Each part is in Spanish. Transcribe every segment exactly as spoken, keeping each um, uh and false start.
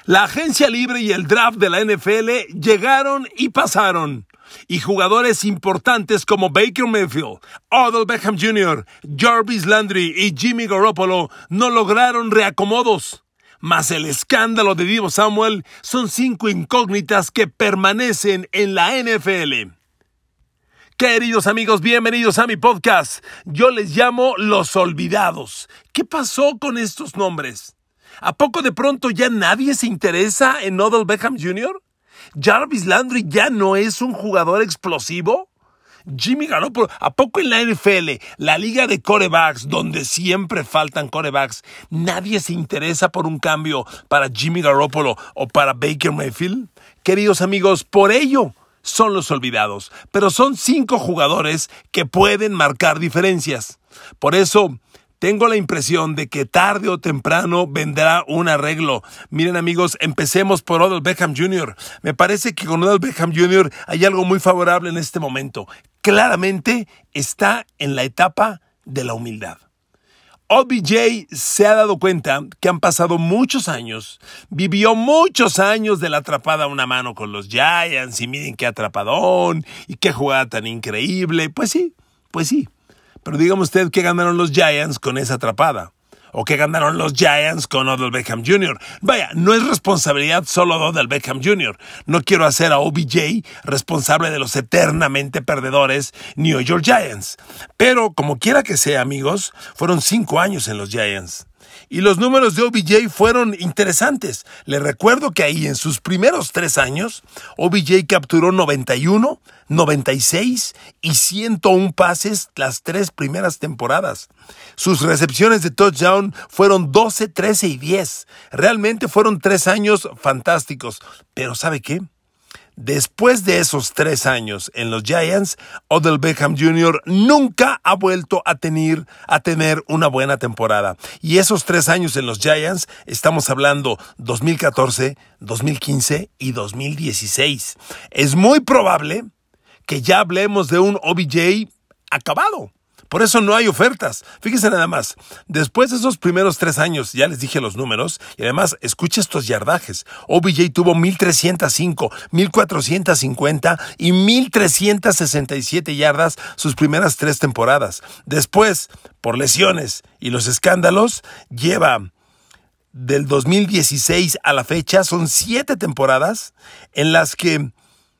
La agencia libre y el draft de la N F L llegaron y pasaron. Y jugadores importantes como Baker Mayfield, Odell Beckham junior, Jarvis Landry y Jimmy Garoppolo no lograron reacomodos. Mas el escándalo de Deebo Samuel son cinco incógnitas que permanecen en la N F L. Queridos amigos, bienvenidos a mi podcast. Yo les llamo Los Olvidados. ¿Qué pasó con estos nombres? ¿A poco de pronto ya nadie se interesa en Odell Beckham junior? ¿Jarvis Landry ya no es un jugador explosivo? Jimmy Garoppolo, ¿a poco en la N F L, la liga de quarterbacks, donde siempre faltan quarterbacks, nadie se interesa por un cambio para Jimmy Garoppolo o para Baker Mayfield? Queridos amigos, por ello son los olvidados, pero son cinco jugadores que pueden marcar diferencias. Por eso tengo la impresión de que tarde o temprano vendrá un arreglo. Miren amigos, empecemos por Odell Beckham junior Me parece que con Odell Beckham junior hay algo muy favorable en este momento. Claramente está en la etapa de la humildad. O B J se ha dado cuenta que han pasado muchos años, vivió muchos años de la atrapada a una mano con los Giants y miren qué atrapadón y qué jugada tan increíble. Pues sí, pues sí. Pero dígame usted qué ganaron los Giants con esa atrapada. ¿O qué ganaron los Giants con Odell Beckham junior? Vaya, no es responsabilidad solo de Odell Beckham junior No quiero hacer a O B J responsable de los eternamente perdedores New York Giants. Pero como quiera que sea, amigos, fueron cinco años en los Giants. Y los números de O B J fueron interesantes. Les recuerdo que ahí en sus primeros tres años, O B J capturó noventa y uno, noventa y seis y ciento uno pases las tres primeras temporadas. Sus recepciones de touchdown fueron doce, trece y diez. Realmente fueron tres años fantásticos. Pero ¿sabe qué? Después de esos tres años en los Giants, Odell Beckham junior nunca ha vuelto a tener, a tener una buena temporada. Y esos tres años en los Giants, estamos hablando dos mil catorce, dos mil quince y dos mil dieciséis. Es muy probable que ya hablemos de un O B J acabado. Por eso no hay ofertas. Fíjense nada más. Después de esos primeros tres años, ya les dije los números, y además, escuche estos yardajes. O B J tuvo mil trescientos cinco, mil cuatrocientos cincuenta y mil trescientos sesenta y siete yardas sus primeras tres temporadas. Después, por lesiones y los escándalos, lleva del dos mil dieciséis a la fecha, son siete temporadas en las que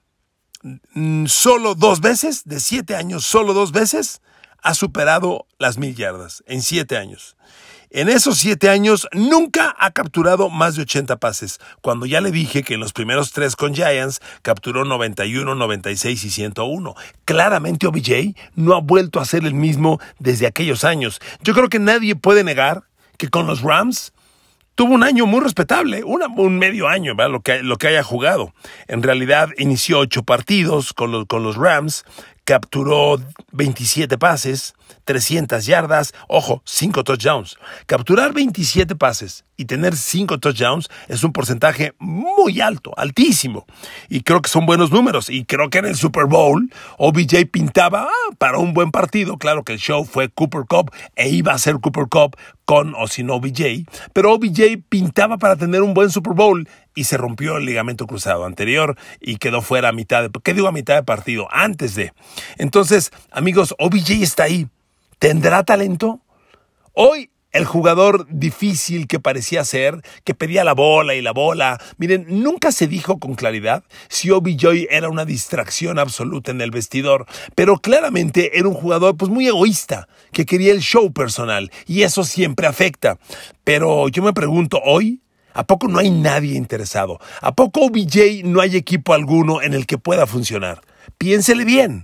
solo dos veces, de siete años, solo dos veces, ha superado las mil yardas en siete años. En esos siete años nunca ha capturado más de ochenta pases, cuando ya le dije que en los primeros tres con Giants capturó noventa y uno, noventa y seis y ciento uno. Claramente O B J no ha vuelto a ser el mismo desde aquellos años. Yo creo que nadie puede negar que con los Rams tuvo un año muy respetable, una, un medio año, ¿verdad? Lo que, lo que haya jugado. En realidad inició ocho partidos con los, con los Rams, capturó veintisiete pases, trescientas yardas, ojo, cinco touchdowns. Capturar veintisiete pases y tener cinco touchdowns es un porcentaje muy alto, altísimo. Y creo que son buenos números. Y creo que en el Super Bowl O B J pintaba ah, para un buen partido. Claro que el show fue Cooper Kupp e iba a ser Cooper Kupp con o sin O B J. Pero O B J pintaba para tener un buen Super Bowl y se rompió el ligamento cruzado anterior y quedó fuera a mitad de, ¿qué digo a mitad de partido? Antes de. Entonces, amigos, O B J está ahí. ¿Tendrá talento? Hoy el jugador difícil que parecía ser, que pedía la bola y la bola. Miren, nunca se dijo con claridad si O B J era una distracción absoluta en el vestidor, pero claramente era un jugador pues muy egoísta, que quería el show personal, y eso siempre afecta. Pero yo me pregunto hoy, ¿a poco no hay nadie interesado? ¿A poco O B J no hay equipo alguno en el que pueda funcionar? Piénsele bien.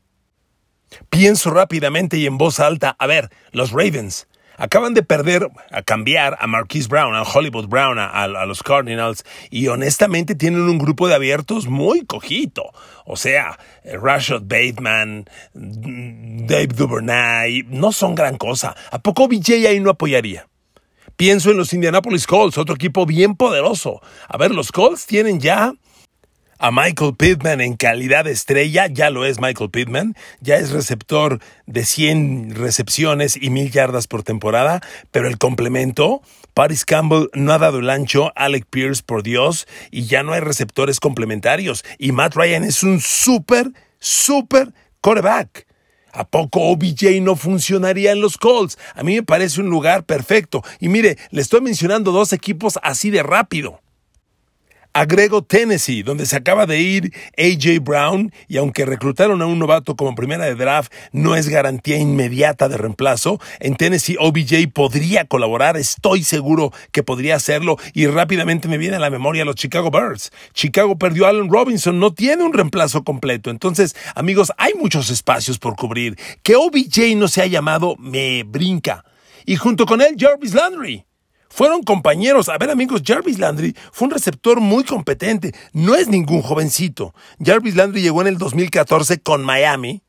Pienso rápidamente y en voz alta, a ver, los Ravens acaban de perder, a cambiar a Marquise Brown, a Hollywood Brown, a, a los Cardinals, y honestamente tienen un grupo de abiertos muy cojito. O sea, Rashad Bateman, Dave Duvernay, no son gran cosa. ¿A poco O B J ahí no apoyaría? Pienso en los Indianapolis Colts, otro equipo bien poderoso. A ver, los Colts tienen ya a Michael Pittman en calidad de estrella, ya lo es Michael Pittman, ya es receptor de cien recepciones y mil yardas por temporada, pero el complemento, Paris Campbell no ha dado el ancho, Alec Pierce, por Dios, y ya no hay receptores complementarios. Y Matt Ryan es un súper, súper quarterback. ¿A poco O B J no funcionaría en los Colts? A mí me parece un lugar perfecto. Y mire, le estoy mencionando dos equipos así de rápido. Agrego Tennessee, donde se acaba de ir A J Brown, y aunque reclutaron a un novato como primera de draft, no es garantía inmediata de reemplazo. En Tennessee, O B J podría colaborar, estoy seguro que podría hacerlo, y rápidamente me viene a la memoria los Chicago Bears. Chicago perdió a Allen Robinson, no tiene un reemplazo completo. Entonces, amigos, hay muchos espacios por cubrir. Que O B J no se ha llamado me brinca. Y junto con él, Jarvis Landry. Fueron compañeros. A ver, amigos, Jarvis Landry fue un receptor muy competente. No es ningún jovencito. Jarvis Landry llegó en el dos mil catorce con Miami.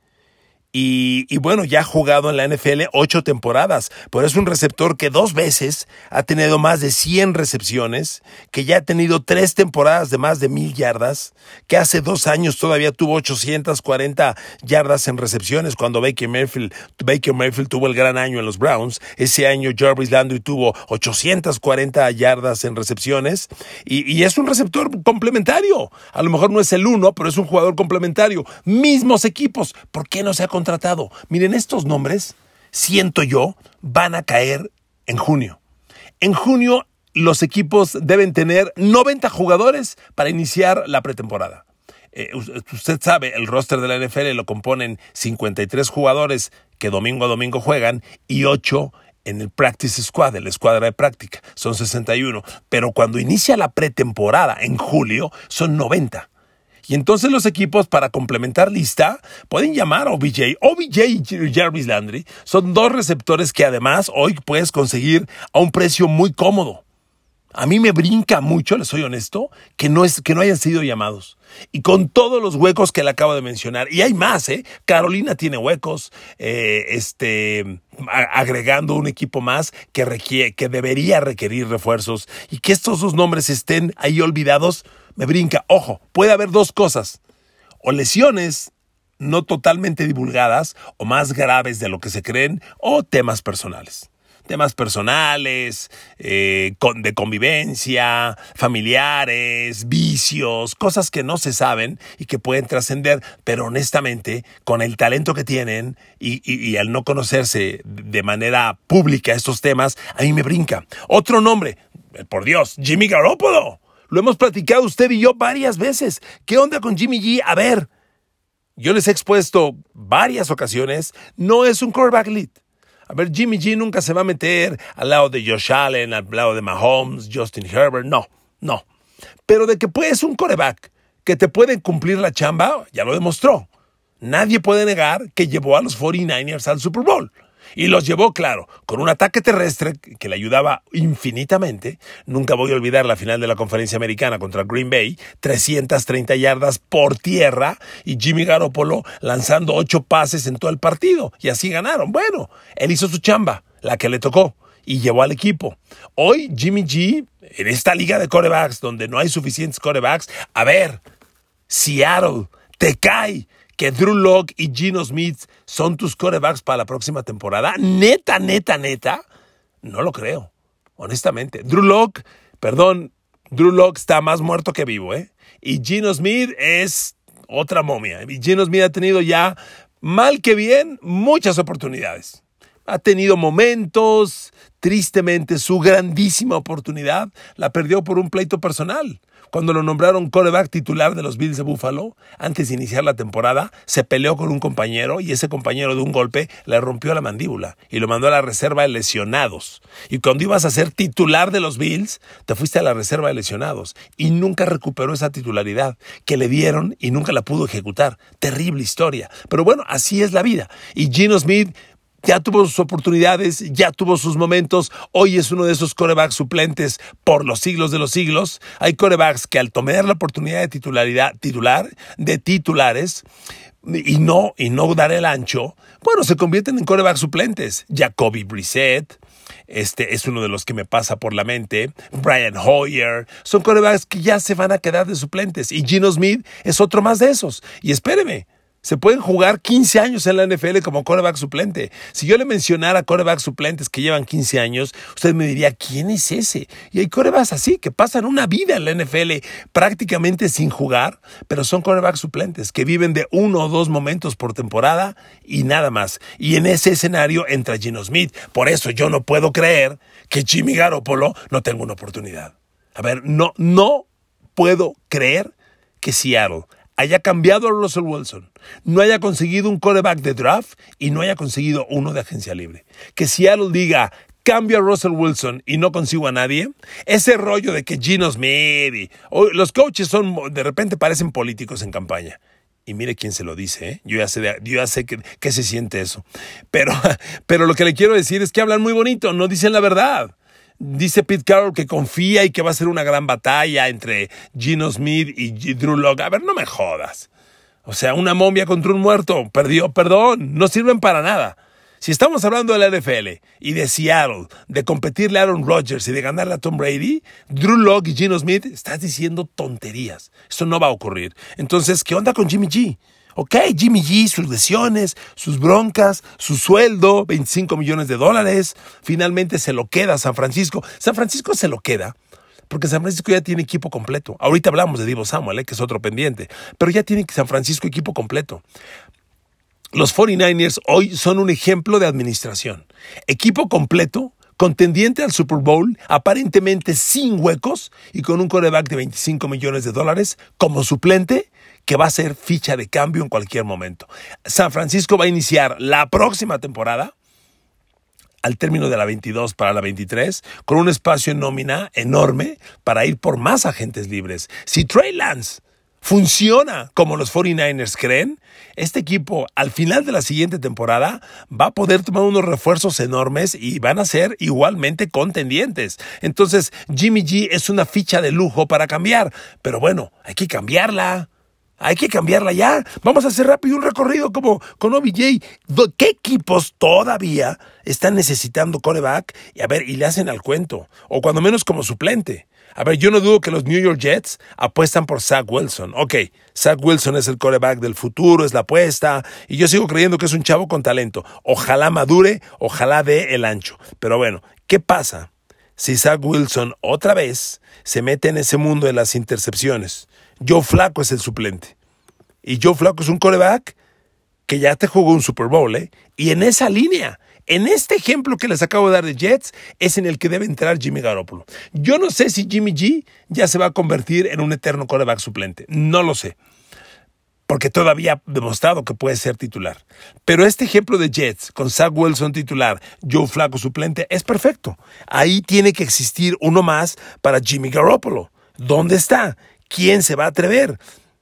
Y, y bueno, ya ha jugado en la N F L ocho temporadas, pero es un receptor que dos veces ha tenido más de cien recepciones, que ya ha tenido tres temporadas de más de mil yardas, que hace dos años todavía tuvo ochocientas cuarenta yardas en recepciones cuando Baker Mayfield, Baker Mayfield tuvo el gran año en los Browns. Ese año Jarvis Landry tuvo ochocientas cuarenta yardas en recepciones y, y es un receptor complementario. A lo mejor no es el uno, pero es un jugador complementario. Mismos equipos. ¿Por qué no se ha contratado? Miren, estos nombres, siento yo, van a caer en junio. En junio, los equipos deben tener noventa jugadores para iniciar la pretemporada. Eh, usted sabe, el roster de la N F L lo componen cincuenta y tres jugadores que domingo a domingo juegan y ocho en el Practice Squad, en la escuadra de práctica. Son sesenta y uno. Pero cuando inicia la pretemporada en julio, son noventa. Y entonces los equipos, para complementar lista, pueden llamar a O B J. O B J y Jarvis Landry son dos receptores que además hoy puedes conseguir a un precio muy cómodo. A mí me brinca mucho, les soy honesto, que no, es, que no hayan sido llamados. Y con todos los huecos que le acabo de mencionar. Y hay más, ¿eh? Carolina tiene huecos, eh, este, a, agregando un equipo más que, requiere, que debería requerir refuerzos. Y que estos dos nombres estén ahí olvidados, me brinca. Ojo, puede haber dos cosas. O lesiones no totalmente divulgadas, o más graves de lo que se creen, o temas personales. Temas personales, eh, con, de convivencia, familiares, vicios, cosas que no se saben y que pueden trascender, pero honestamente, con el talento que tienen y, y, y al no conocerse de manera pública estos temas, a mí me brinca. Otro nombre, por Dios, Jimmy Garoppolo. Lo hemos platicado usted y yo varias veces. ¿Qué onda con Jimmy G? A ver, yo les he expuesto varias ocasiones, no es un quarterback elite. A ver, Jimmy G nunca se va a meter al lado de Josh Allen, al lado de Mahomes, Justin Herbert. No, no. Pero de que puedes un quarterback que te puede cumplir la chamba, ya lo demostró. Nadie puede negar que llevó a los cuarenta y nueve ers al Super Bowl. Y los llevó, claro, con un ataque terrestre que le ayudaba infinitamente. Nunca voy a olvidar la final de la Conferencia Americana contra Green Bay, trescientas treinta yardas por tierra y Jimmy Garoppolo lanzando ocho pases en todo el partido. Y así ganaron. Bueno, él hizo su chamba, la que le tocó, y llevó al equipo. Hoy Jimmy G, en esta liga de quarterbacks donde no hay suficientes quarterbacks, a ver, Seattle te cae que Drew Lock y Geno Smith son tus quarterbacks para la próxima temporada. Neta, neta, neta, no lo creo, honestamente. Drew Lock, perdón, Drew Lock está más muerto que vivo, ¿eh? Y Geno Smith es otra momia. Y Geno Smith ha tenido ya, mal que bien, muchas oportunidades. Ha tenido momentos, tristemente, su grandísima oportunidad la perdió por un pleito personal. Cuando lo nombraron quarterback titular de los Bills de Buffalo, antes de iniciar la temporada, se peleó con un compañero y ese compañero de un golpe le rompió la mandíbula y lo mandó a la reserva de lesionados. Y cuando ibas a ser titular de los Bills, te fuiste a la reserva de lesionados y nunca recuperó esa titularidad que le dieron y nunca la pudo ejecutar. Terrible historia. Pero bueno, así es la vida. Y Geno Smith ya tuvo sus oportunidades, ya tuvo sus momentos. Hoy es uno de esos quarterbacks suplentes por los siglos de los siglos. Hay quarterbacks que al tomar la oportunidad de titularidad, titular, de titulares, y no, y no dar el ancho, bueno, se convierten en quarterbacks suplentes. Jacoby Brissett, este es uno de los que me pasa por la mente. Brian Hoyer, son quarterbacks que ya se van a quedar de suplentes. Y Geno Smith es otro más de esos. Y espéreme, Se pueden jugar quince años en la N F L como quarterback suplente. Si yo le mencionara quarterback suplentes que llevan quince años, usted me diría, ¿quién es ese? Y hay quarterbacks así, que pasan una vida en la N F L prácticamente sin jugar, pero son quarterback suplentes, que viven de uno o dos momentos por temporada y nada más. Y en ese escenario entra Geno Smith. Por eso yo no puedo creer que Jimmy Garoppolo no tenga una oportunidad. A ver, no, no puedo creer que Seattle haya cambiado a Russell Wilson, no haya conseguido un quarterback de draft y no haya conseguido uno de agencia libre. Que Seattle diga, cambio a Russell Wilson y no consigo a nadie. Ese rollo de que Geno Smith y oh, los coaches son, de repente parecen políticos en campaña. Y mire quién se lo dice, ¿eh? Yo ya sé, yo ya sé que, que se siente eso. Pero, pero lo que le quiero decir es que hablan muy bonito, no dicen la verdad. Dice Pete Carroll que confía y que va a ser una gran batalla entre Geno Smith y Drew Lock. A ver, no me jodas. O sea, una momia contra un muerto. Perdió, perdón, no sirven para nada. Si estamos hablando de la N F L y de Seattle, de competirle a Aaron Rodgers y de ganarle a Tom Brady, Drew Lock y Geno Smith, estás diciendo tonterías. Eso no va a ocurrir. Entonces, ¿qué onda con Jimmy G? Ok, Jimmy G, sus lesiones, sus broncas, su sueldo, veinticinco millones de dólares, finalmente se lo queda San Francisco. San Francisco se lo queda porque San Francisco ya tiene equipo completo. Ahorita hablamos de Deebo Samuel, eh, que es otro pendiente, pero ya tiene San Francisco equipo completo. Los cuarenta y nueve ers hoy son un ejemplo de administración. Equipo completo, contendiente al Super Bowl, aparentemente sin huecos y con un quarterback de veinticinco millones de dólares como suplente, que va a ser ficha de cambio en cualquier momento. San Francisco va a iniciar la próxima temporada, al término de la veintidós para la veintitrés, con un espacio en nómina enorme para ir por más agentes libres. Si Trey Lance funciona como los cuarenta y nueve ers creen, este equipo al final de la siguiente temporada va a poder tomar unos refuerzos enormes y van a ser igualmente contendientes. Entonces Jimmy G es una ficha de lujo para cambiar, pero bueno, hay que cambiarla. Hay que cambiarla ya. Vamos a hacer rápido un recorrido como con O B J. ¿Qué equipos todavía están necesitando quarterback? Y a ver, y le hacen al cuento. O cuando menos como suplente. A ver, yo no dudo que los New York Jets apuestan por Zach Wilson. Ok, Zach Wilson es el quarterback del futuro, es la apuesta. Y yo sigo creyendo que es un chavo con talento. Ojalá madure, ojalá dé el ancho. Pero bueno, ¿qué pasa si Zach Wilson otra vez se mete en ese mundo de las intercepciones? Joe Flacco es el suplente. Y Joe Flacco es un quarterback que ya te jugó un Super Bowl, ¿eh? Y en esa línea, en este ejemplo que les acabo de dar de Jets, es en el que debe entrar Jimmy Garoppolo. Yo no sé si Jimmy G ya se va a convertir en un eterno quarterback suplente. No lo sé. Porque todavía ha demostrado que puede ser titular. Pero este ejemplo de Jets, con Zach Wilson titular, Joe Flacco suplente, es perfecto. Ahí tiene que existir uno más para Jimmy Garoppolo. ¿Dónde está? ¿Quién se va a atrever?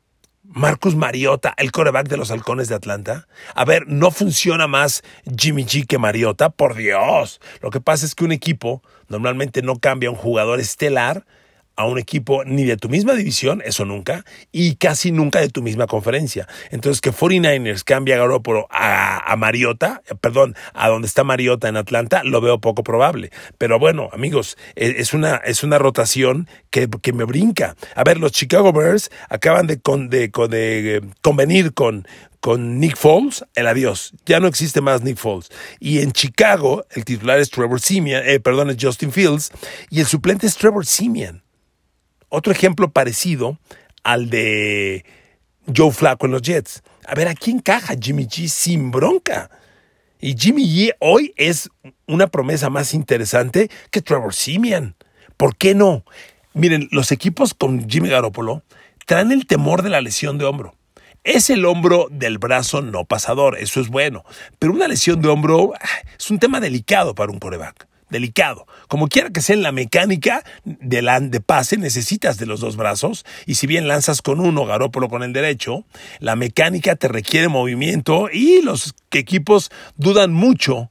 Marcus Mariota, el quarterback de los Halcones de Atlanta. A ver, no funciona más Jimmy G que Mariota, por Dios. Lo que pasa es que un equipo normalmente no cambia un jugador estelar a un equipo ni de tu misma división, eso nunca, y casi nunca de tu misma conferencia. Entonces, que cuarenta y nueve ers cambie a Garoppolo a, a Mariota, perdón, a donde está Mariota en Atlanta, lo veo poco probable. Pero bueno, amigos, es una, es una rotación que, que me brinca. A ver, los Chicago Bears acaban de, con, de, con, de convenir con... con Nick Foles, el adiós. Ya no existe más Nick Foles. Y en Chicago, el titular es Trevor Siemian, eh, perdón, es Justin Fields, y el suplente es Trevor Siemian. Otro ejemplo parecido al de Joe Flacco en los Jets. A ver, ¿aquí encaja Jimmy G sin bronca? Y Jimmy G hoy es una promesa más interesante que Trevor Siemian. ¿Por qué no? Miren, los equipos con Jimmy Garoppolo traen el temor de la lesión de hombro. Es el hombro del brazo no pasador, eso es bueno. Pero una lesión de hombro es un tema delicado para un quarterback. Delicado. Como quiera que sea en la mecánica de, la, de pase, necesitas de los dos brazos. Y si bien lanzas con uno, Garoppolo con el derecho, la mecánica te requiere movimiento y los equipos dudan mucho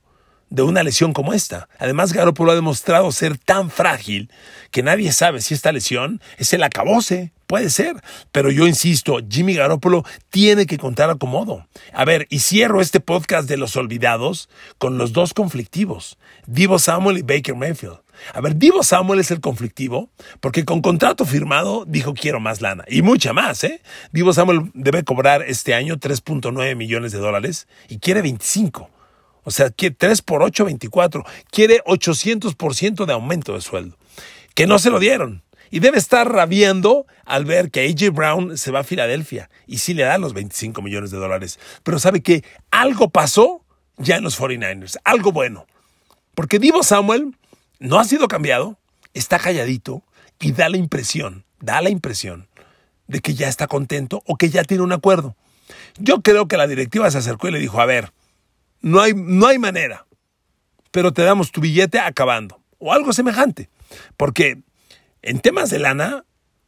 de una lesión como esta. Además, Garoppolo ha demostrado ser tan frágil que nadie sabe si esta lesión es el acabose. Puede ser, pero yo insisto, Jimmy Garoppolo tiene que contar a Comodo. A ver, y cierro este podcast de los olvidados con los dos conflictivos, Deebo Samuel y Baker Mayfield. A ver, Deebo Samuel es el conflictivo porque con contrato firmado dijo quiero más lana y mucha más, ¿eh? Deebo Samuel debe cobrar este año tres punto nueve millones de dólares y quiere veinticinco. O sea, quiere tres por ocho, veinticuatro. Quiere ochocientos por ciento de aumento de sueldo. Que no se lo dieron. Y debe estar rabiando al ver que A J Brown se va a Filadelfia y sí le dan los veinticinco millones de dólares. Pero sabe que algo pasó ya en los cuarenta y nueve ers, algo bueno. Porque Deebo Samuel no ha sido cambiado, está calladito y da la impresión, da la impresión de que ya está contento o que ya tiene un acuerdo. Yo creo que la directiva se acercó y le dijo, a ver, no hay, no hay manera, pero te damos tu billete acabando o algo semejante. Porque en temas de lana,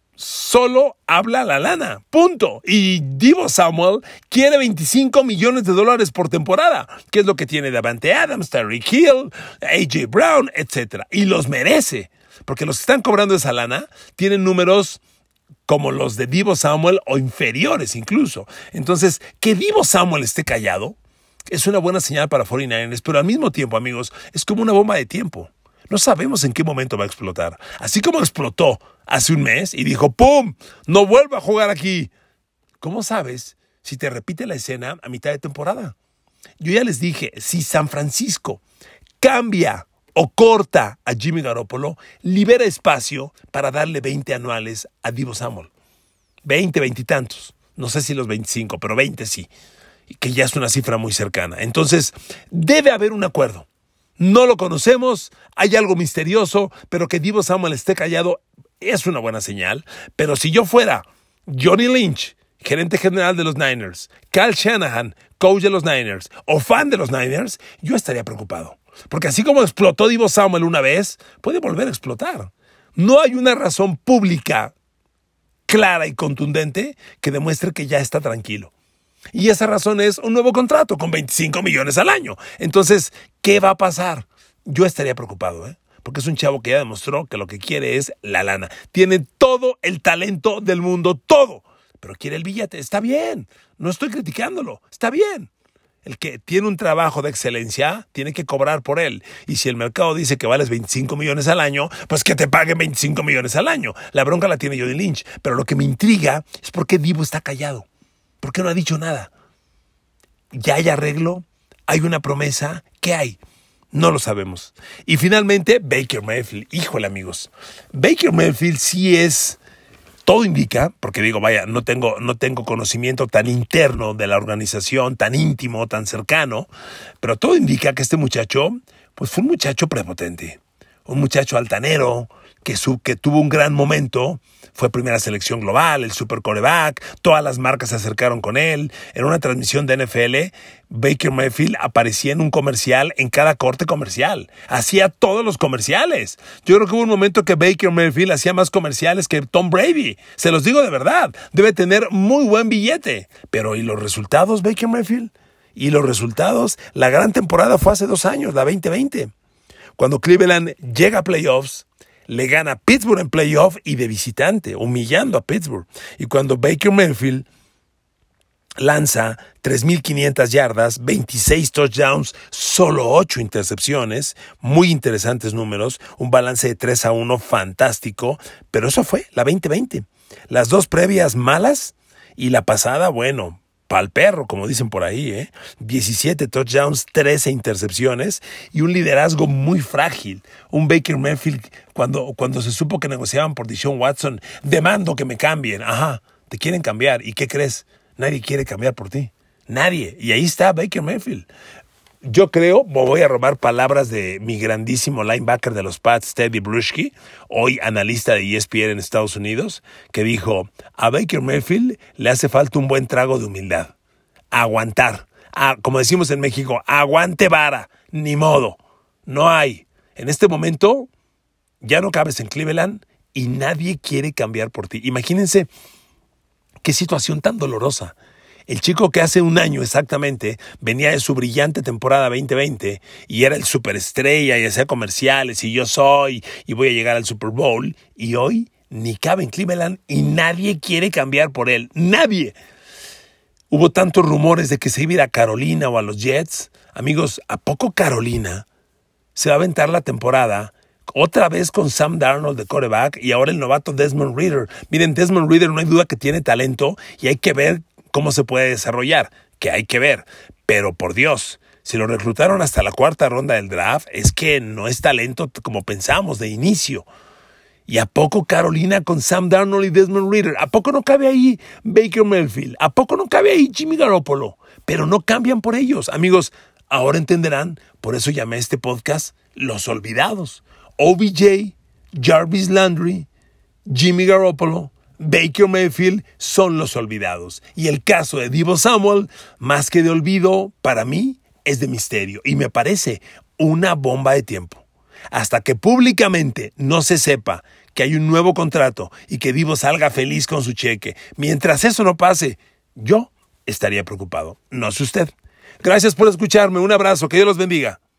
solo habla la lana, punto. Y Deebo Samuel quiere veinticinco millones de dólares por temporada, que es lo que tiene Davante Adams, Tyreek Hill, A J Brown, etcétera. Y los merece, porque los que están cobrando esa lana tienen números como los de Deebo Samuel o inferiores incluso. Entonces, que Deebo Samuel esté callado es una buena señal para cuarenta y nueve ers, pero al mismo tiempo, amigos, es como una bomba de tiempo. No sabemos en qué momento va a explotar. Así como explotó hace un mes y dijo, ¡pum!, no vuelvo a jugar aquí. ¿Cómo sabes si te repite la escena a mitad de temporada? Yo ya les dije, si San Francisco cambia o corta a Jimmy Garoppolo, libera espacio para darle veinte anuales a Deebo Samuel. veinte, veinte y tantos. No sé si los veinticinco, pero veinte sí. Que ya es una cifra muy cercana. Entonces, debe haber un acuerdo. No lo conocemos, hay algo misterioso, pero que Deebo Samuel esté callado es una buena señal. Pero si yo fuera Johnny Lynch, gerente general de los Niners, Kyle Shanahan, coach de los Niners, o fan de los Niners, yo estaría preocupado. Porque así como explotó Deebo Samuel una vez, puede volver a explotar. No hay una razón pública clara y contundente que demuestre que ya está tranquilo. Y esa razón es un nuevo contrato con veinticinco millones al año. Entonces, ¿qué va a pasar? Yo estaría preocupado, ¿eh? Porque es un chavo que ya demostró que lo que quiere es la lana. Tiene todo el talento del mundo, todo. Pero quiere el billete. Está bien. No estoy criticándolo. Está bien. El que tiene un trabajo de excelencia tiene que cobrar por él. Y si el mercado dice que vales veinticinco millones al año, pues que te paguen veinticinco millones al año. La bronca la tiene Johnny Lynch. Pero lo que me intriga es por qué Deebo está callado. ¿Por qué no ha dicho nada? ¿Ya hay arreglo? ¿Hay una promesa? ¿Qué hay? No lo sabemos. Y finalmente, Baker Mayfield. Híjole, amigos. Baker Mayfield sí es... Todo indica, porque digo, vaya, no tengo, no tengo conocimiento tan interno de la organización, tan íntimo, tan cercano, pero todo indica que este muchacho, pues fue un muchacho prepotente. Un muchacho altanero, que, su, que tuvo un gran momento. Fue primera selección global, el super quarterback, todas las marcas se acercaron con él. En una transmisión de N F L, Baker Mayfield aparecía en un comercial en cada corte comercial. Hacía todos los comerciales. Yo creo que hubo un momento que Baker Mayfield hacía más comerciales que Tom Brady. Se los digo de verdad. Debe tener muy buen billete. Pero ¿y los resultados, Baker Mayfield? ¿Y los resultados? La gran temporada fue hace dos años, la veinte veinte. Cuando Cleveland llega a playoffs, le gana a Pittsburgh en playoff y de visitante, humillando a Pittsburgh. Y cuando Baker Mayfield lanza tres mil quinientas yardas, veintiséis touchdowns, solo ocho intercepciones, muy interesantes números, un balance de tres a uno fantástico, pero eso fue la veinte veinte. Las dos previas malas y la pasada, bueno, pa'l perro, como dicen por ahí, ¿eh? diecisiete touchdowns, trece intercepciones y un liderazgo muy frágil. Un Baker Mayfield, cuando, cuando se supo que negociaban por Deshaun Watson, demando que me cambien. Ajá, te quieren cambiar. ¿Y qué crees? Nadie quiere cambiar por ti. Nadie. Y ahí está Baker Mayfield. Yo creo, voy a robar palabras de mi grandísimo linebacker de los Pats, Teddy Bruschi, hoy analista de E S P N en Estados Unidos, que dijo, a Baker Mayfield le hace falta un buen trago de humildad. Aguantar. A, como decimos en México, aguante vara. Ni modo. No hay. En este momento, ya no cabes en Cleveland y nadie quiere cambiar por ti. Imagínense qué situación tan dolorosa. El chico que hace un año exactamente venía de su brillante temporada veinte veinte y era el superestrella y hacía comerciales y yo soy y voy a llegar al Super Bowl, y hoy ni cabe en Cleveland y nadie quiere cambiar por él. ¡Nadie! Hubo tantos rumores de que se iba a ir a Carolina o a los Jets. Amigos, ¿a poco Carolina se va a aventar la temporada otra vez con Sam Darnold de quarterback y ahora el novato Desmond Ridder? Miren, Desmond Ridder no hay duda que tiene talento y hay que ver cómo se puede desarrollar, que hay que ver. Pero por Dios, si lo reclutaron hasta la cuarta ronda del draft, es que no es talento como pensamos de inicio. ¿Y a poco Carolina con Sam Darnold y Desmond Ridder? ¿A poco no cabe ahí Baker Mayfield? ¿A poco no cabe ahí Jimmy Garoppolo? Pero no cambian por ellos. Amigos, ahora entenderán, por eso llamé a este podcast Los Olvidados. O B J, Jarvis Landry, Jimmy Garoppolo, Baker Mayfield son los olvidados. Y el caso de Deebo Samuel, más que de olvido, para mí es de misterio. Y me parece una bomba de tiempo. Hasta que públicamente no se sepa que hay un nuevo contrato y que Deebo salga feliz con su cheque, mientras eso no pase, yo estaría preocupado. No sé usted. Gracias por escucharme. Un abrazo. Que Dios los bendiga.